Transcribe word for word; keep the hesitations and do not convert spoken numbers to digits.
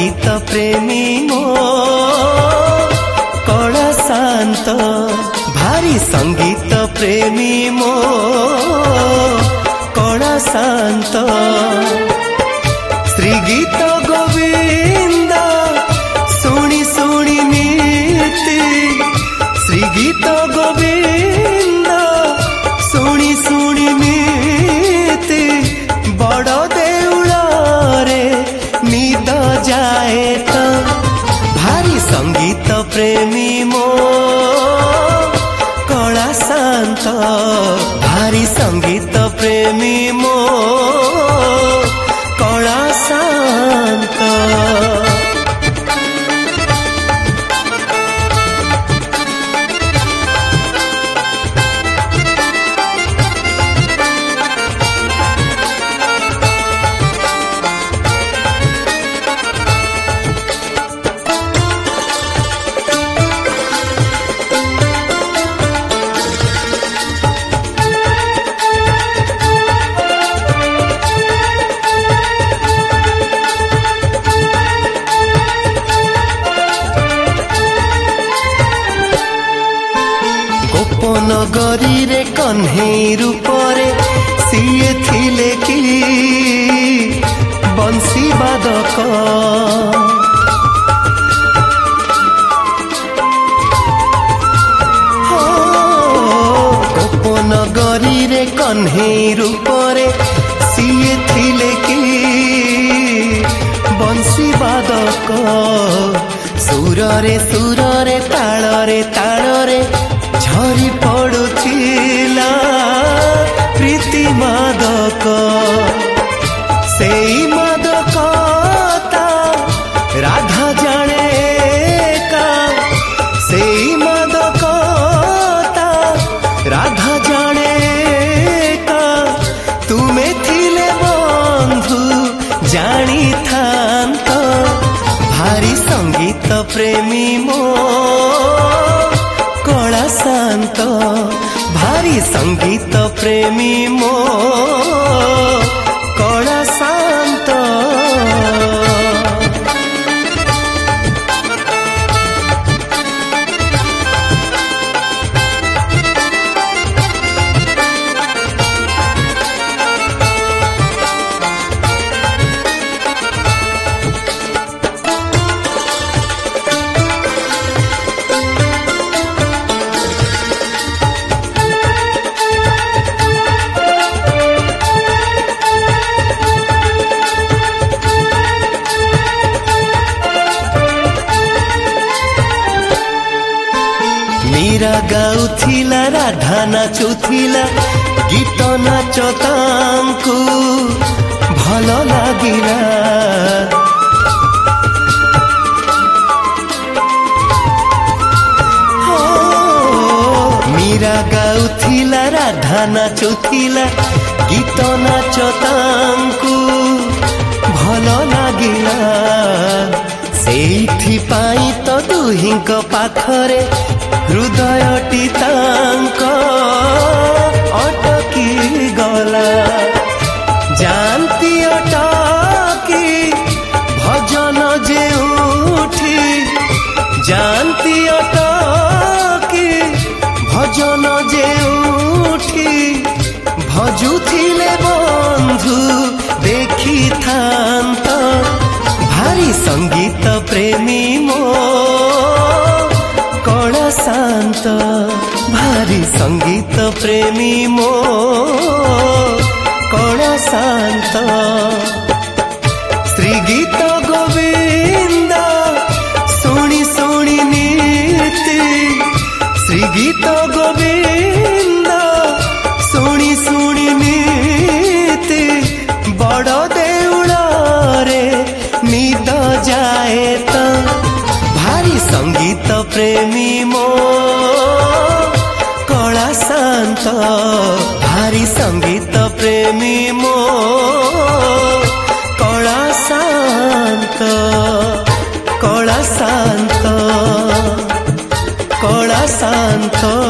संगीत प्रेमी मो कला शांत भारी संगीत प्रेमी मो कला शांत श्री गीत गोविंद शुणी शुणी नीति श्री गीत गोविंद शुणी शुणी नीति बड़ देउल रे निद जाए तो भारी संगीत प्रेमी मो कला शांत भारी संगीत प्रेमी मो कला शांत। नगरी रे कन्हई रूपरे सीए थिले कि बंसी बादक गोपनगरी रे कन्हई रूपरे सीए थिले कि बंसी बादक सुररे सुररे तालरे तालरे झरी पड़ुथिला प्रीति मादक सेई मादकता राधा जाने का सेई मादकता राधा जाने का तुमे थिले बंधु जानी थांत भारी संगीत प्रेमी मो कला शांत भारी संगीत प्रेमी मो कला शांत। मीरा गाउथिला राधा नाचुथिला गीत नाच तांकु भल लागिला मीरा गाउथिला राधा नाचुथिला गीत नाच तांकु भल लागिला सेठी पाई तो दुहिंक पाखरे हृदयटी तांक अटकी गला जानती अटकी भजन जे उठी जानती अटकी भजन जे उठी भजुथिले बंधु देखी थांत भारी संगीत प्रेमी मो कला शांत भारी संगीत प्रेमी मो कला शांत श्री गीत गोविंद शुणी शुणी नीति श्री गीत गोविंद शुणी शुणी नीति बड़ देउल रे निद जाए तो भारी संगीत प्रेमी मो कला शांत भारी संगीत प्रेमी मो कला शांत कला शांत कला शांत।